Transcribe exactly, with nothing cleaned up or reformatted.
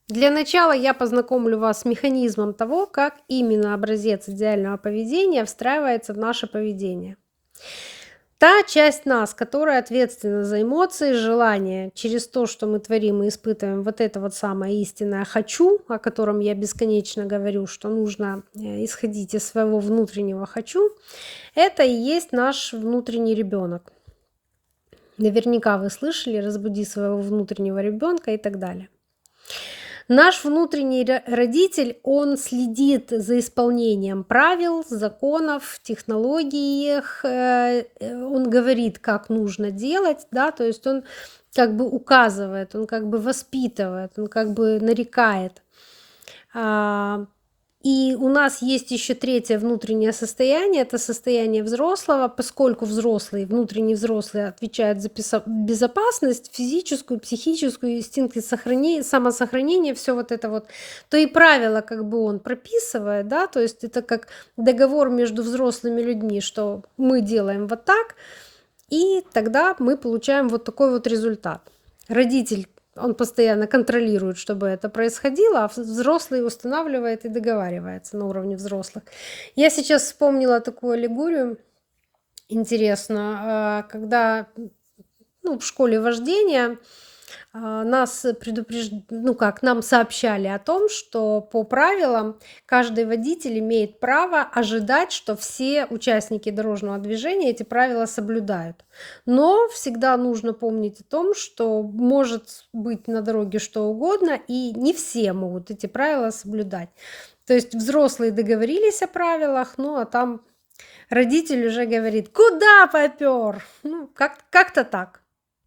Для начала я познакомлю вас с механизмом того, как именно образец идеального поведения встраивается в наше поведение. Та часть нас, которая ответственна за эмоции, желания, через то, что мы творим и испытываем вот это вот самое истинное «хочу», о котором я бесконечно говорю, что нужно э, исходить из своего внутреннего «хочу», это и есть наш внутренний ребенок. Наверняка вы слышали «разбуди своего внутреннего ребенка» и так далее. Наш внутренний ро- родитель, он следит за исполнением правил, законов, технологий, их, э, э, он говорит, как нужно делать, да, то есть он как бы указывает, он как бы воспитывает, он как бы нарекает. А, и у нас есть еще третье внутреннее состояние, это состояние взрослого, поскольку взрослый, внутренний взрослый отвечает за писо- безопасность физическую, психическую, инстинкты сохранения, самосохранения, все вот это вот, то и правила как бы он прописывает, да, то есть это как договор между взрослыми людьми, что мы делаем вот так, и тогда мы получаем вот такой вот результат. Родитель, он постоянно контролирует, чтобы это происходило, а взрослый устанавливает и договаривается на уровне взрослых. Я сейчас вспомнила такую аллегорию интересную, а, когда ну, в школе вождения а, нас предупреж ну как, нам сообщали о том, что по правилам каждый водитель имеет право ожидать, что все участники дорожного движения эти правила соблюдают. Но всегда нужно помнить о том, что может быть на дороге что угодно, и не все могут эти правила соблюдать. То есть взрослые договорились о правилах, ну а там родитель уже говорит: "Куда попёр?" Ну, как как-то так.